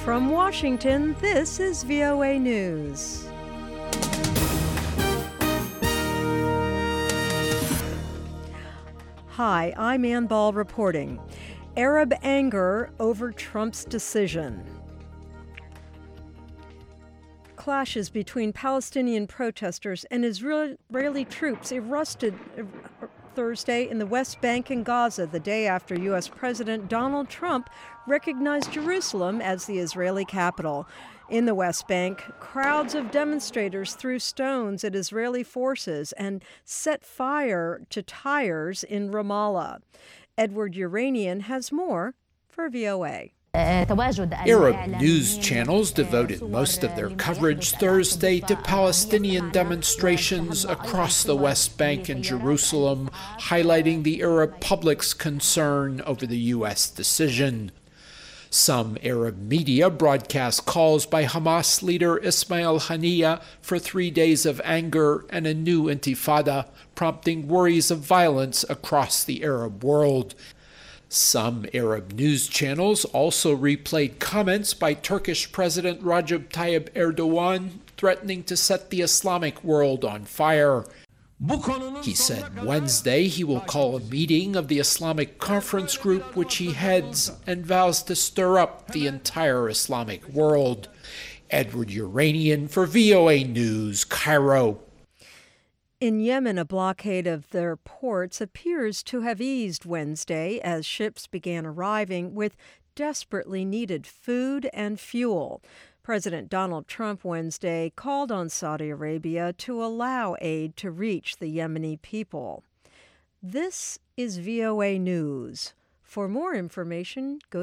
From Washington, this is VOA News. Hi, I'm Ann Ball reporting. Arab anger over Trump's decision. Clashes between Palestinian protesters and Israeli troops erupted Thursday in the West Bank and Gaza, the day after U.S. President Donald Trump recognized Jerusalem as the Israeli capital. In the West Bank, crowds of demonstrators threw stones at Israeli forces and set fire to tires in Ramallah. Edward Uranian has more for VOA. Arab news channels devoted most of their coverage Thursday to Palestinian demonstrations across the West Bank and Jerusalem, highlighting the Arab public's concern over the U.S. decision. Some Arab media broadcast calls by Hamas leader Ismail Haniyeh for 3 days of anger and a new intifada, prompting worries of violence across the Arab world. Some Arab news channels also replayed comments by Turkish President Recep Tayyip Erdogan threatening to set the Islamic world on fire. He said Wednesday he will call a meeting of the Islamic Conference Group, which he heads, and vows to stir up the entire Islamic world. Edward Uranian for VOA News, Cairo. In Yemen, a blockade of their ports appears to have eased Wednesday as ships began arriving with desperately needed food and fuel. President Donald Trump Wednesday called on Saudi Arabia to allow aid to reach the Yemeni people. This is VOA News. For more information, go